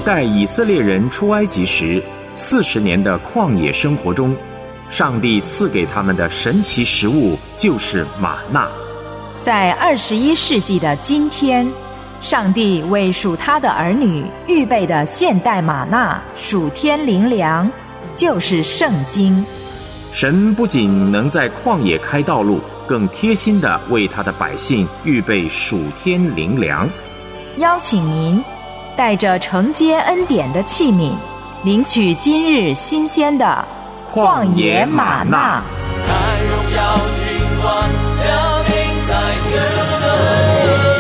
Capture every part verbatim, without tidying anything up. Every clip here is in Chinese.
带以色列人出埃及时四十年的旷野生活中，上帝赐给他们的神奇食物就是玛纳。 在二十一世纪的今天，上帝为属他的儿女预备的现代玛纳属天灵粮，就是圣经。 神不仅能在旷野开道路，更贴心地为他的百姓预备属天灵粮。 邀请您带着承接恩典的器皿，领取今日新鲜的旷野玛纳。 看荣耀君王降临在这里。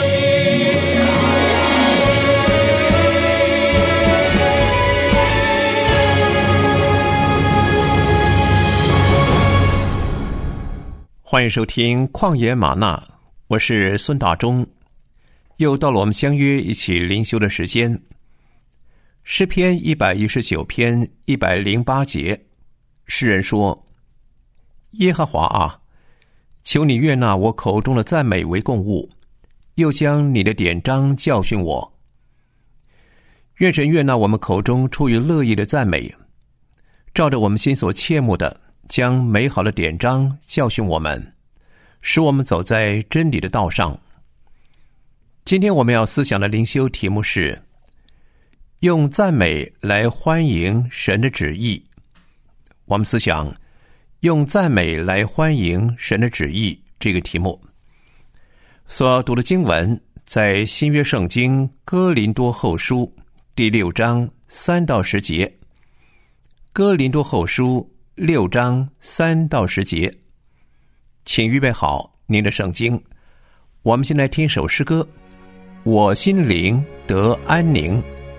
欢迎收听旷野玛纳，我是孙大中。又到了我们相约一起灵修的时间。诗篇一百一十九篇一百零八节，诗人说：耶和华啊，求你悦纳我口中的赞美为供物，又将你的典章教训我。愿神悦纳我们口中出于乐意的赞美，照着我们心所切慕的，将美好的典章教训我们，使我们走在真理的道上。今天我们要思想的灵修题目是用赞美来欢迎神的旨意。我们思想用赞美来欢迎神的旨意这个题目。所读的经文在新约圣经哥林多后书第六章三到十节。哥林多后书六章三到十节，请预备好您的圣经。我们先来听首诗歌，我心灵得安宁。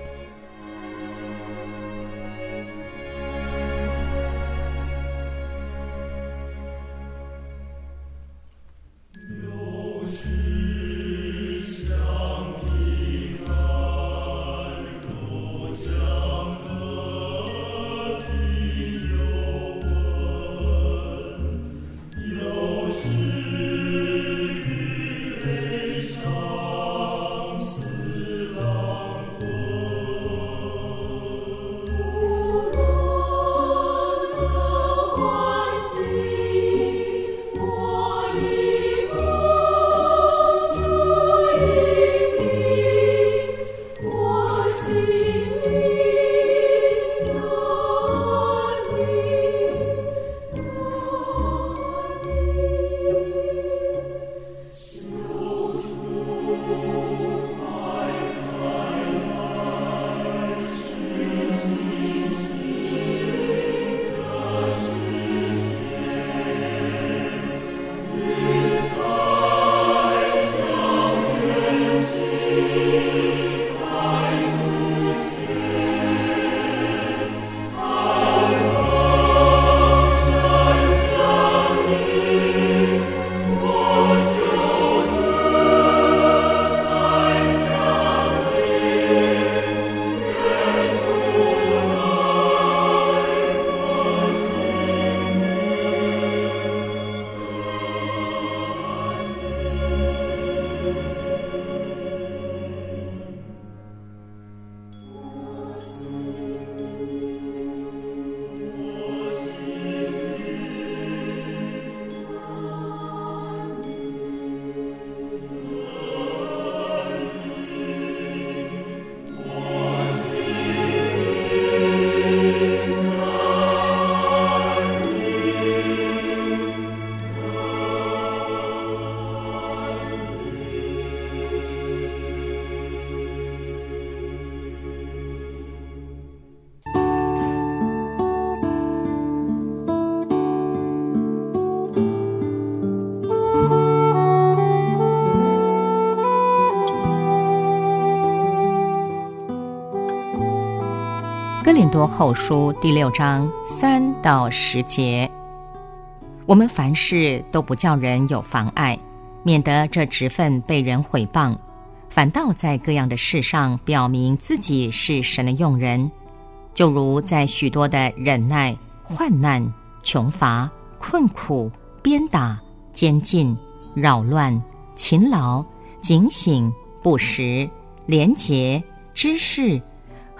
哥林多后书第六章三到十节，我们凡事都不叫人有妨碍，免得这职分被人毁谤，反倒在各样的事上表明自己是神的用人，就如在许多的忍耐、患难、穷乏、困苦、鞭打、监禁、扰乱、勤劳、警醒、不时、廉洁、知识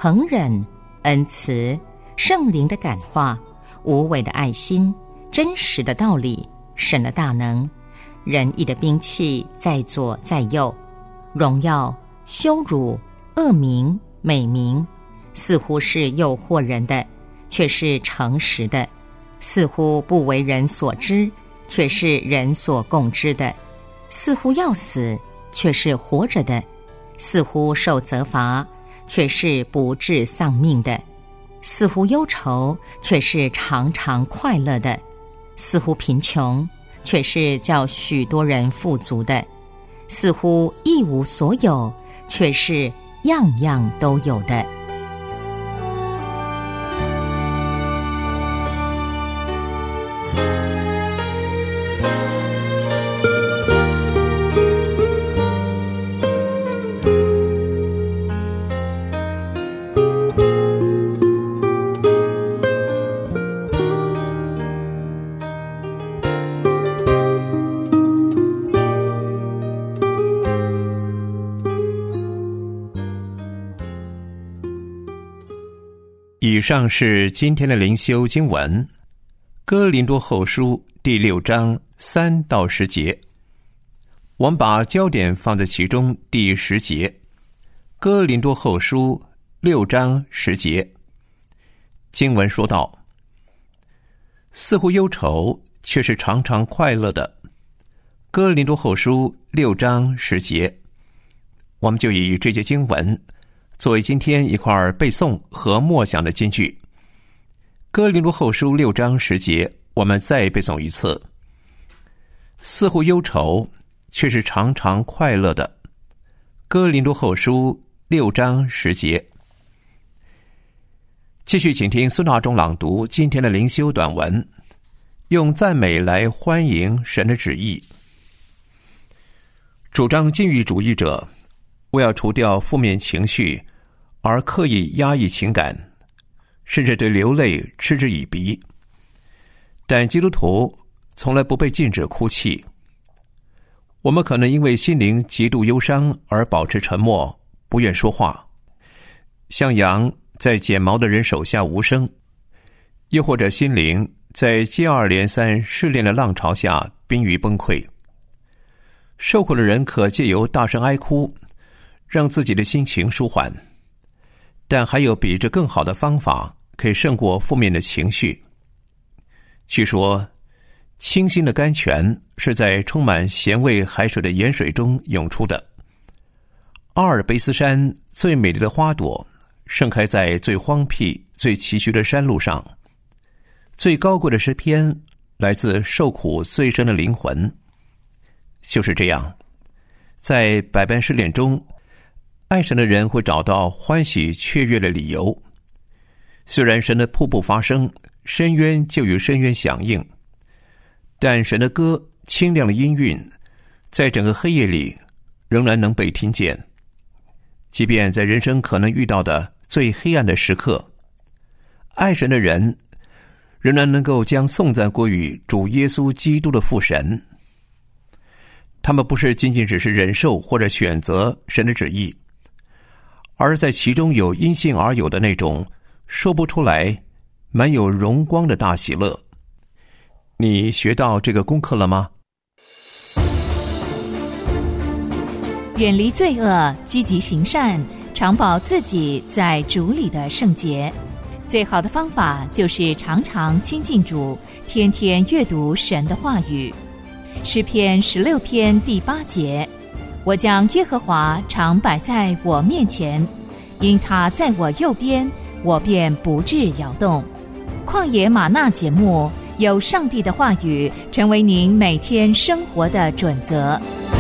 恒忍、恩慈、圣灵的感化、无伪的爱心、真实的道理、神的大能、仁义的兵器在左在右，荣耀、羞辱、恶名、美名，似乎是诱惑人的，却是诚实的；似乎不为人所知，却是人所共知的；似乎要死，却是活着的；似乎受责罚，却是不致丧命的；似乎忧愁，却是常常快乐的；似乎贫穷，却是叫许多人富足的；似乎一无所有，却是样样都有的。 以上是今天的灵修经文，哥林多后书第六章三到十节。我们把焦点放在其中第十节，哥林多后书六章十节。经文说道：似乎忧愁，却是常常快乐的。哥林多后书六章十节，我们就以这节经文作为今天一块背诵和默想的金句。哥林多后书六章十节，我们再背诵一次：似乎忧愁，却是常常快乐的。哥林多后书六章十节。继续请听孙大中朗读今天的灵修短文，用赞美来欢迎神的旨意。主张禁欲主义者为要除掉负面情绪而刻意压抑情感，甚至对流泪嗤之以鼻。但基督徒从来不被禁止哭泣。我们可能因为心灵极度忧伤而保持沉默，不愿说话，像羊在剪毛的人手下无声，又或者心灵在接二连三试炼的浪潮下濒于崩溃。受苦的人可借由大声哀哭，让自己的心情舒缓，但还有比这更好的方法可以胜过负面的情绪。据说清新的甘泉是在充满咸味海水的盐水中涌出的。阿尔卑斯山最美丽的花朵盛开在最荒僻最崎岖的山路上。最高贵的诗篇来自受苦最深的灵魂。就是这样，在百般试炼中，爱神的人会找到欢喜雀跃的理由。虽然神的瀑布发生，深渊就与深渊响应，但神的歌清亮的音韵在整个黑夜里仍然能被听见。即便在人生可能遇到的最黑暗的时刻，爱神的人仍然能够将颂赞归于主耶稣基督的父神。他们不是仅仅只是忍受或者选择神的旨意，而在其中有因信而有的那种说不出来满有荣光的大喜乐。你学到这个功课了吗？ 远离罪恶，积极行善，常保自己在主里的圣洁。最好的方法就是常常亲近主，天天阅读神的话语。诗篇十六篇第八节，我将耶和华常摆在我面前，因他在我右边，我便不致摇动。旷野吗哪节目，有上帝的话语成为您每天生活的准则。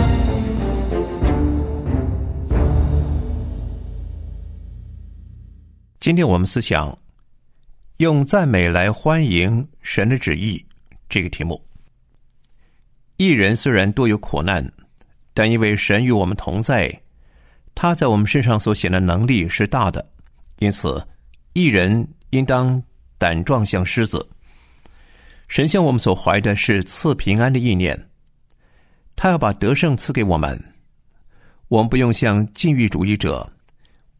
今天我们思想用赞美来欢迎神的旨意这个题目。一人虽然多有苦难，但因为神与我们同在，他在我们身上所显的能力是大的，因此一人应当胆壮像狮子。神向我们所怀的是赐平安的意念，他要把得胜赐给我们。我们不用像禁欲主义者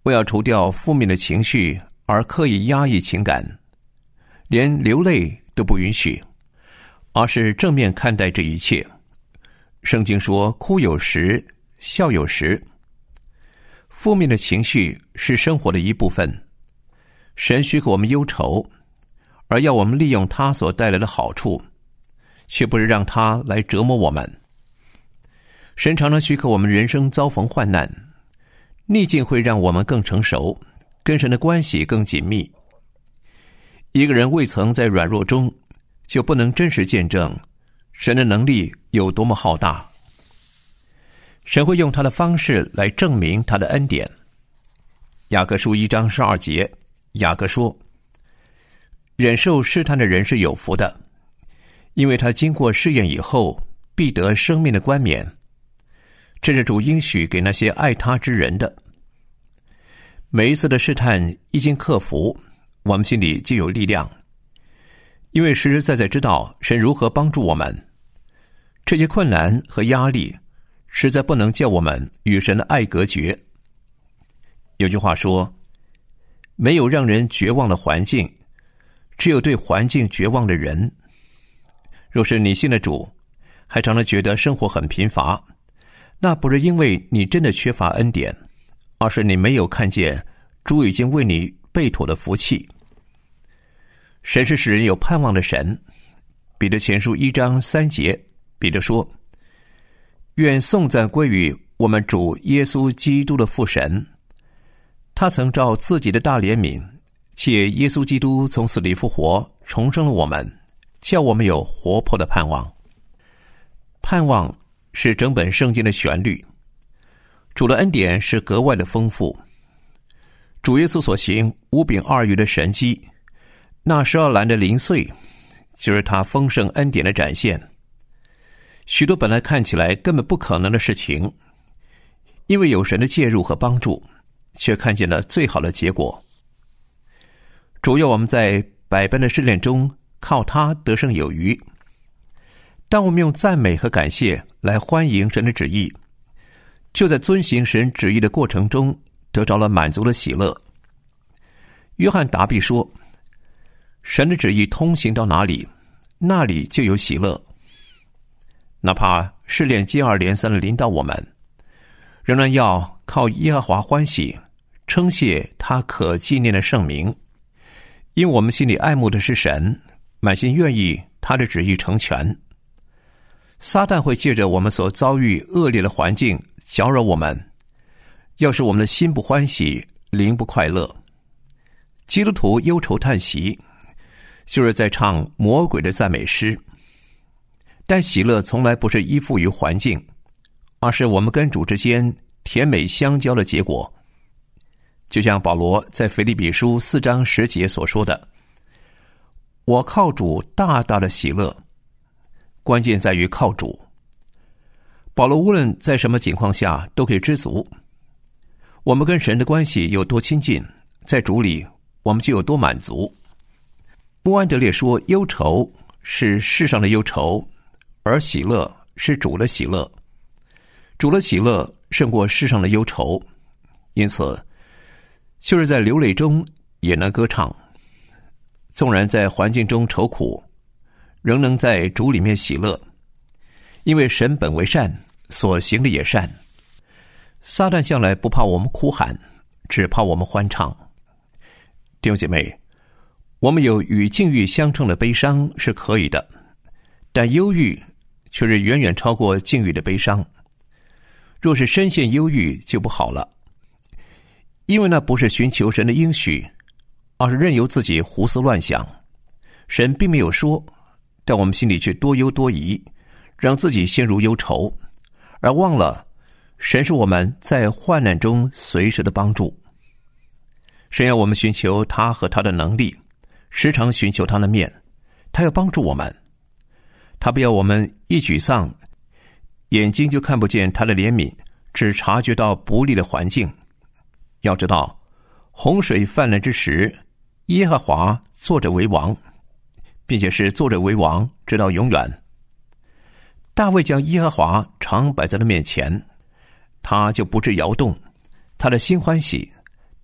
为要除掉负面的情绪而刻意压抑情感，连流泪都不允许，而是正面看待这一切。圣经说，哭有时，笑有时。负面的情绪是生活的一部分，神许可我们忧愁，而要我们利用它所带来的好处，却不是让它来折磨我们。神常常许可我们人生遭逢患难，逆境会让我们更成熟，跟神的关系更紧密。一个人未曾在软弱中，就不能真实见证神的能力有多么浩大。神会用他的方式来证明他的恩典。雅各书一章十二节，雅各说，忍受试探的人是有福的，因为他经过试验以后，必得生命的冠冕。这是主应许给那些爱他之人的。每一次的试探一经克服，我们心里就有力量，因为实实在在知道神如何帮助我们。这些困难和压力实在不能叫我们与神的爱隔绝。有句话说，没有让人绝望的环境，只有对环境绝望的人。若是你信了主，还常常觉得生活很贫乏，那不是因为你真的缺乏恩典，而是你没有看见主已经为你备妥的福气。神是使人有盼望的神。彼得前书一章三节，彼得说，愿颂赞归于我们主耶稣基督的父神，他曾照自己的大怜悯，借耶稣基督从死里复活，重生了我们，叫我们有活泼的盼望。盼望是整本圣经的旋律，主的恩典是格外的丰富。主耶稣所行五饼二鱼的神迹，那十二篮的零碎，就是他丰盛恩典的展现。许多本来看起来根本不可能的事情，因为有神的介入和帮助，却看见了最好的结果。主要我们在百般的试炼中靠他得胜有余。当我们用赞美和感谢来欢迎神的旨意，就在遵行神旨意的过程中得着了满足的喜乐。约翰答必说，神的旨意通行到哪里，那里就有喜乐。哪怕试炼接二连三的临到我们，仍然要靠耶和华欢喜，称谢他可纪念的圣名，因为我们心里爱慕的是神，满心愿意他的旨意成全。撒旦会借着我们所遭遇恶劣的环境搅扰我们，要使我们的心不欢喜，灵不快乐。基督徒忧愁叹息，就是在唱魔鬼的赞美诗。但喜乐从来不是依附于环境，而是我们跟主之间甜美相交的结果。就像保罗在腓立比书四章十节所说的，我靠主大大的喜乐。关键在于靠主。保罗无论在什么情况下都可以知足。我们跟神的关系有多亲近，在主里我们就有多满足。穆安德烈说，忧愁是世上的忧愁，而喜乐是主的喜乐。主的喜乐胜过世上的忧愁，因此就是在流泪中也能歌唱。纵然在环境中愁苦，仍能在主里面喜乐，因为神本为善，所行的也善。撒旦向来不怕我们哭喊，只怕我们欢唱。弟兄姐妹，我们有与境遇相称的悲伤是可以的，但忧郁却是远远超过境遇的悲伤。若是深陷忧郁就不好了，因为那不是寻求神的应许，而是任由自己胡思乱想。神并没有说，但我们心里却多忧多疑，让自己陷入忧愁，而忘了神是我们在患难中随时的帮助。神要我们寻求他和他的能力，时常寻求他的面，他要帮助我们。他不要我们一沮丧，眼睛就看不见他的怜悯，只察觉到不利的环境。要知道，洪水泛滥之时，耶和华坐着为王，并且是坐着为王直到永远。大卫将耶和华常摆在了面前，他就不致摇动，他的心欢喜，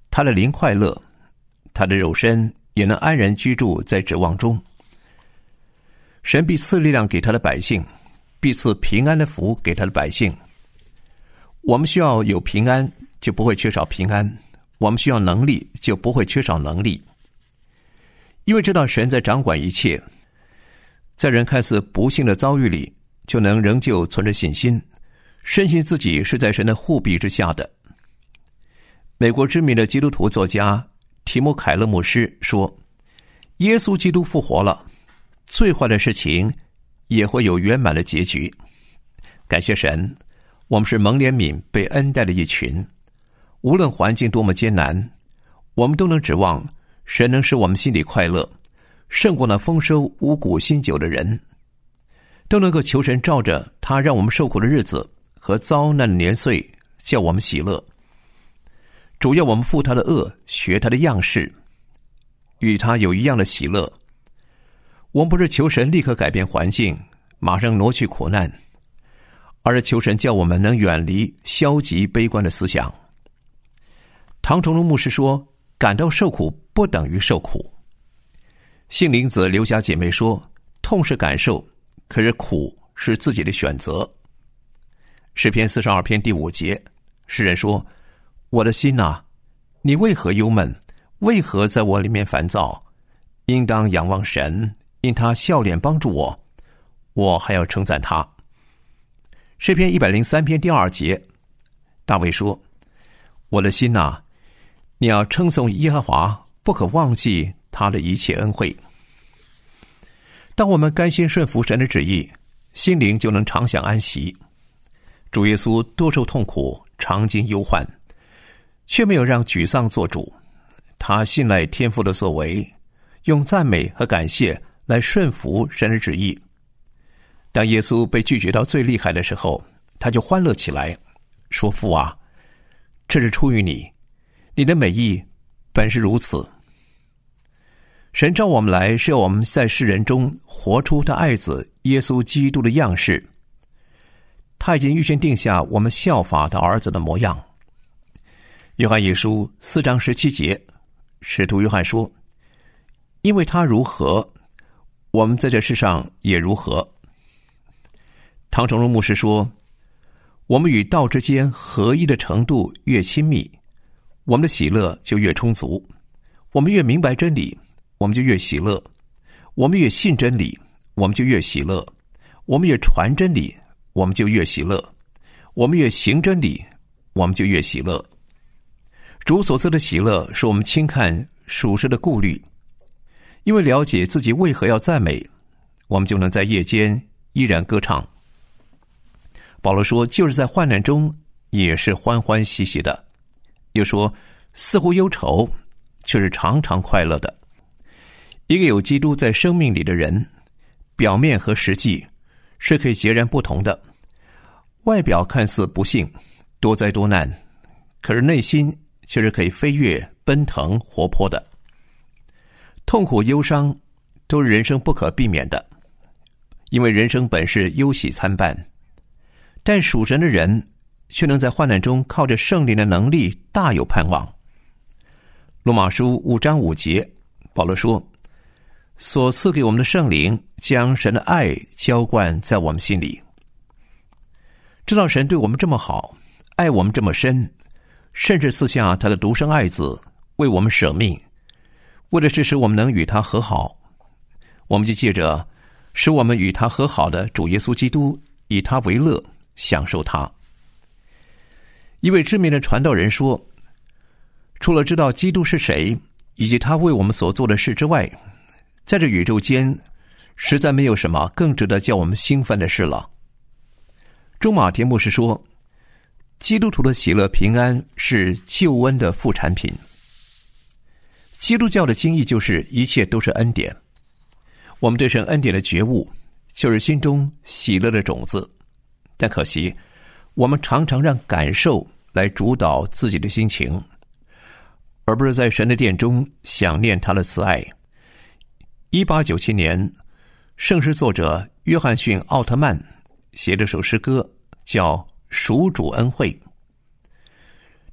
他的灵快乐，他的肉身也能安然居住在指望中。神必赐力量给他的百姓，必赐平安的福给他的百姓。我们需要有平安，就不会缺少平安；我们需要能力，就不会缺少能力。因为知道神在掌管一切，在人看似不幸的遭遇里，就能仍旧存着信心，深信自己是在神的护庇之下的。美国知名的基督徒作家提姆·凯勒牧师说，耶稣基督复活了，最坏的事情也会有圆满的结局。感谢神，我们是蒙怜悯被恩待的一群，无论环境多么艰难，我们都能指望神能使我们心里快乐，胜过那丰收五谷新酒的人，都能够求神照着他让我们受苦的日子和遭难的年岁，叫我们喜乐。主要我们负他的恶，学他的样式，与他有一样的喜乐。我们不是求神立刻改变环境，马上挪去苦难，而是求神叫我们能远离消极悲观的思想。唐崇荣牧师说，感到受苦不等于受苦。杏林子刘家姐妹说，痛是感受，可是苦是自己的选择。诗篇四十二篇第五节，诗人说，我的心啊，你为何忧闷？为何在我里面烦躁？应当仰望神，因他笑脸帮助我，我还要称赞他。诗篇一百零三篇第二节，大卫说，我的心啊，你要称颂耶和华，不可忘记他的一切恩惠。当我们甘心顺服神的旨意，心灵就能常享安息。主耶稣多受痛苦，常经忧患，却没有让沮丧做主。他信赖天父的作为，用赞美和感谢来顺服神的旨意。当耶稣被拒绝到最厉害的时候，他就欢乐起来，说，父啊，这是出于你，你的美意本是如此。神召我们来，是要我们在世人中活出他爱子耶稣基督的样式。他已经预先定下我们效法他儿子的模样。约翰一书四章十七节，使徒约翰说，因为他如何，我们在这世上也如何。唐崇荣牧师说，我们与道之间合一的程度越亲密，我们的喜乐就越充足。我们越明白真理，我们就越喜乐；我们越信真理，我们就越喜乐；我们越传真理，我们就越喜乐；我们越行真理，我们就越喜乐。主所赐的喜乐是我们轻看属世的顾虑，因为了解自己为何要赞美，我们就能在夜间依然歌唱。保罗说，就是在患难中也是欢欢喜喜的。又说，似乎忧愁，却是常常快乐的。一个有基督在生命里的人，表面和实际是可以截然不同的。外表看似不幸，多灾多难，可是内心却是可以飞跃、奔腾、活泼的。痛苦、忧伤都是人生不可避免的，因为人生本是忧喜参半。但属神的人却能在患难中靠着圣灵的能力大有盼望。罗马书五章五节，保罗说，所赐给我们的圣灵将神的爱浇灌在我们心里。知道神对我们这么好，爱我们这么深，甚至赐下他的独生爱子为我们舍命，为的是使我们能与他和好。我们就借着使我们与他和好的主耶稣基督，以他为乐，享受他。一位知名的传道人说，除了知道基督是谁以及他为我们所做的事之外，在这宇宙间实在没有什么更值得叫我们兴奋的事了。中马田牧师说，基督徒的喜乐平安是救恩的副产品。基督教的经义就是一切都是恩典。我们对神恩典的觉悟，就是心中喜乐的种子。但可惜，我们常常让感受来主导自己的心情，而不是在神的殿中想念他的慈爱。一八九七年，圣诗作者约翰逊·奥特曼写了首诗歌，叫《属主恩惠》。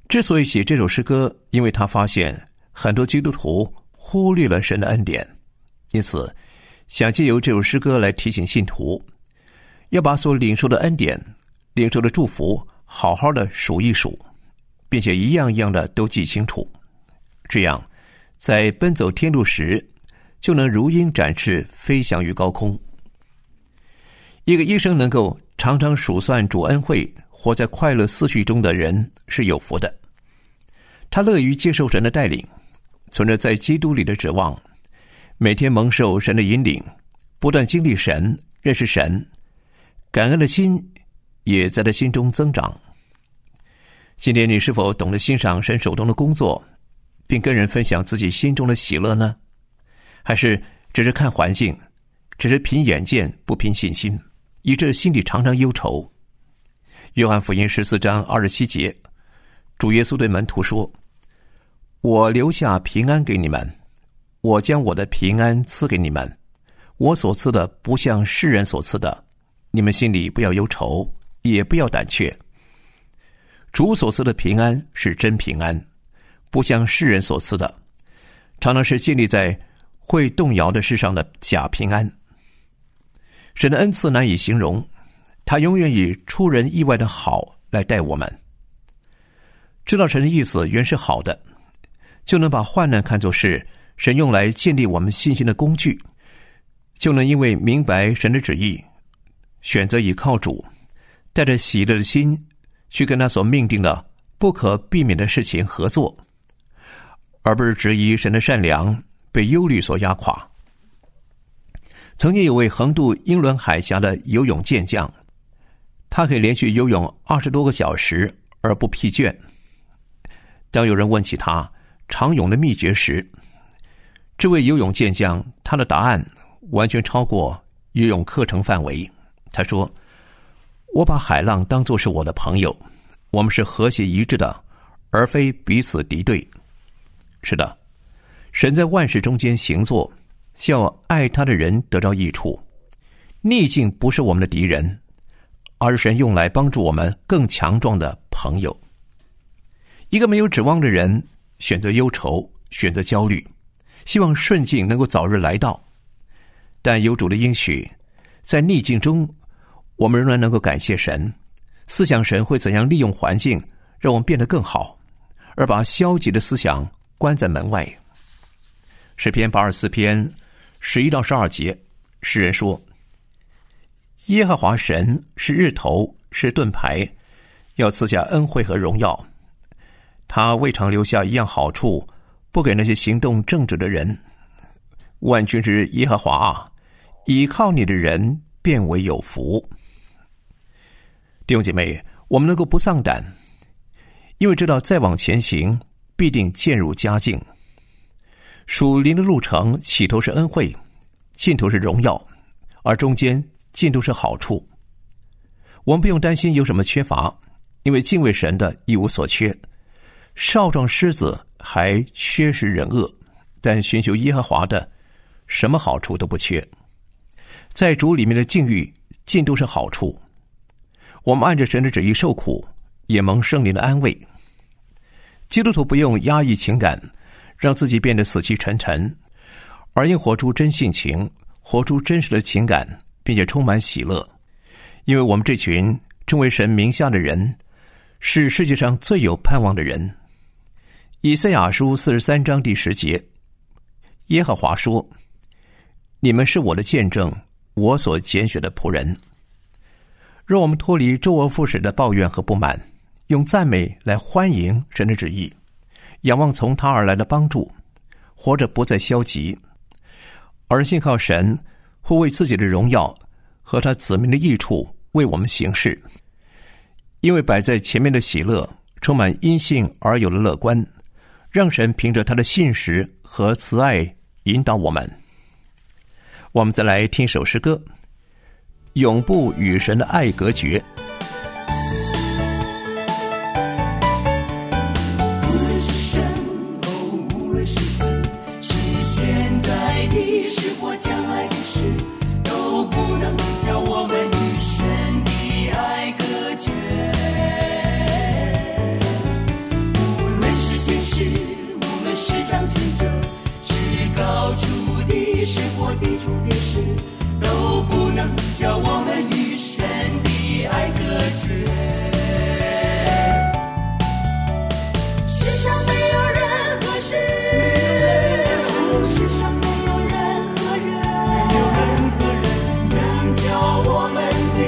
之所以写这首诗歌，因为他发现很多基督徒忽略了神的恩典，因此想借由这首诗歌来提醒信徒，要把所领受的恩典、领受的祝福好好的数一数，并且一样一样的都记清楚，这样在奔走天路时就能如鹰展翅，飞翔于高空。一个一生能够常常数算主恩惠，活在快乐思绪中的人是有福的。他乐于接受神的带领，存着在基督里的指望，每天蒙受神的引领，不断经历神，认识神，感恩的心也在他心中增长。今天你是否懂得欣赏神手中的工作，并跟人分享自己心中的喜乐呢？还是只是看环境，只是凭眼见不凭信心，以致心里常常忧愁？约翰福音十四章二十七节，主耶稣对门徒说：我留下平安给你们，我将我的平安赐给你们，我所赐的不像世人所赐的，你们心里不要忧愁，也不要胆怯。主所赐的平安是真平安，不像世人所赐的，常常是建立在会动摇的事上的假平安。神的恩赐难以形容，他永远以出人意外的好来待我们。知道神的意思原是好的，就能把患难看作是神用来建立我们信心的工具，就能因为明白神的旨意，选择倚靠主，带着喜乐的心去跟他所命定的不可避免的事情合作，而不是质疑神的善良，被忧虑所压垮。曾经有位横渡英伦海峡的游泳健将，他可以连续游泳二十多个小时而不疲倦。当有人问起他长泳的秘诀时，这位游泳健将他的答案完全超过游泳课程范围。他说：我把海浪当作是我的朋友，我们是和谐一致的，而非彼此敌对。是的，神在万事中间行作，叫爱他的人得着益处。逆境不是我们的敌人，而是神用来帮助我们更强壮的朋友。一个没有指望的人选择忧愁，选择焦虑，希望顺境能够早日来到。但有主的应许，在逆境中我们仍然能够感谢神，思想神会怎样利用环境让我们变得更好，而把消极的思想关在门外。诗篇八十四篇十一到十二节，诗人说：耶和华神是日头，是盾牌，要赐下恩惠和荣耀。他未尝留下一样好处不给那些行动正直的人。万军之耶和华啊，倚靠你的人便为有福。弟兄姐妹，我们能够不丧胆，因为知道再往前行必定渐入佳境。属灵的路程起头是恩惠，尽头是荣耀，而中间尽头是好处。我们不用担心有什么缺乏，因为敬畏神的一无所缺。少壮狮子还缺失忍恶，但寻求耶和华的什么好处都不缺。在主里面的境遇尽都是好处。我们按着神的旨意受苦，也蒙圣灵的安慰。基督徒不用压抑情感，让自己变得死气沉沉，而应活出真性情，活出真实的情感，并且充满喜乐。因为我们这群称为神名下的人，是世界上最有盼望的人。以赛亚书四十三章第十节，耶和华说：你们是我的见证，我所拣选的仆人。让我们脱离周而复始的抱怨和不满，用赞美来欢迎神的旨意，仰望从他而来的帮助，活着不再消极，而信靠神会为自己的荣耀和他子民的益处为我们行事。因为摆在前面的喜乐充满因信而有的乐观，让神凭着他的信实和慈爱引导我们。我们再来听首诗歌，永不与神的爱隔绝。 无论是生哦，无论是死，是现在的事或将来的事，都不能叫我们与神的爱隔绝。无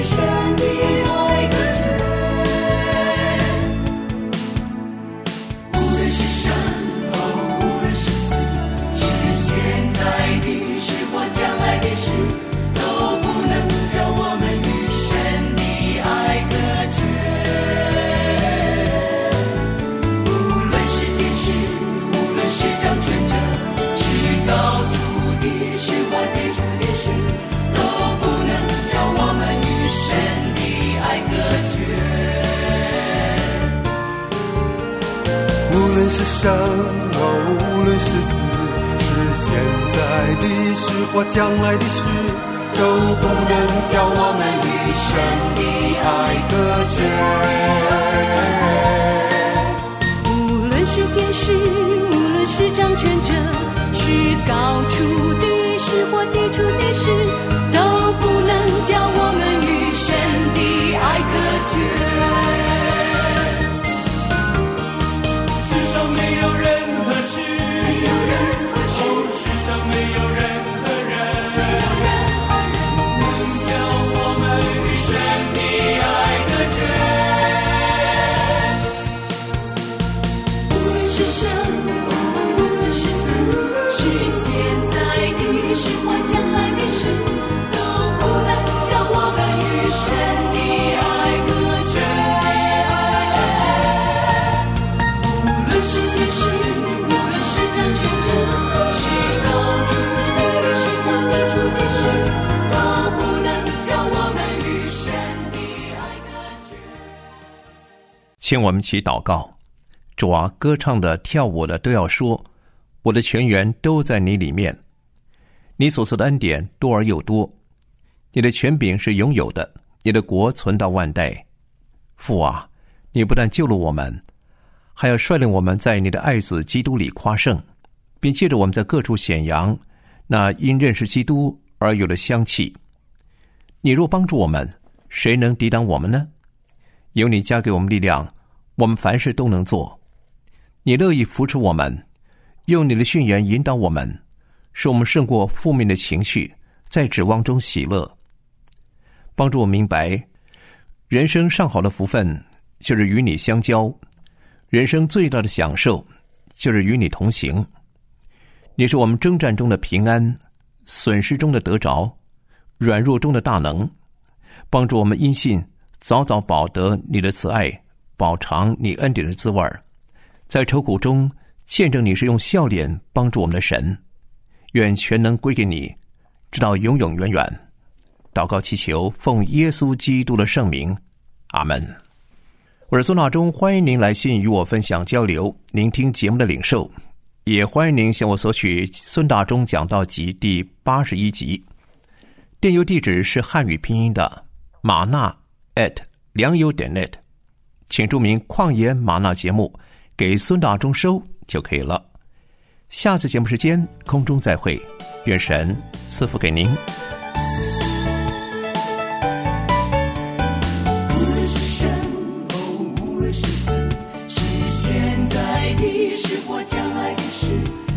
神的爱隔绝。无论是生哦，无论是死，是现在的事或将来的事，都不能叫我们与神的爱隔绝。无论是天使，无论是掌权者，是高处的事或低处的事，都不能叫我们与神的爱隔绝。 无论是生哦，无论是死，是现在的事或将来的事，都不能叫我们与神的爱隔绝。 无论是天使，无论是掌权者，是高处的事或低处的事，都不能叫我们与神的爱隔绝。 世上没有任何事，没有任何事，哦，世上没有任何人，没有任何人能叫我们与神的爱隔绝。 无论是生哦，无论是死，是现在的事或将来的事，都不能叫我们与神的爱隔绝。无论是天使，无论是掌权者，是高处的事或低处的事，都不能叫我们与神的爱隔绝。 请我们起祷告。主啊，歌唱的、跳舞的都要说，我的全员都在你里面。你所赐的恩典多而又多，你的权柄是永有的，你的国存到万代。父啊，你不但救了我们，还要率领我们在你的爱子基督里夸胜，并借着我们在各处显扬那因认识基督而有的香气。你若帮助我们，谁能抵挡我们呢？有你加给我们力量，我们凡事都能做。你乐意扶持我们，用你的训言引导我们，使我们胜过负面的情绪，在指望中喜乐。帮助我明白，人生上好的福分就是与你相交，人生最大的享受就是与你同行。你是我们征战中的平安，损失中的得着，软弱中的大能。帮助我们因信早早饱得你的慈爱，饱尝你恩典的滋味，在愁苦中见证你是用笑脸帮助我们的神。愿全能归给你，直到永永远远。祷告祈求，奉耶稣基督的圣名，阿门。我是孙大中，欢迎您来信与我分享交流，聆听节目的领受，也欢迎您向我索取孙大中讲道集第八十一集。电邮地址是汉语拼音的玛纳 at 良友点 net， 请注明旷野玛纳节目给孙大中收就可以了。下次节目时间空中再会，愿神赐福给您。 无论是生哦，无论是死，是现在的事或将来的事，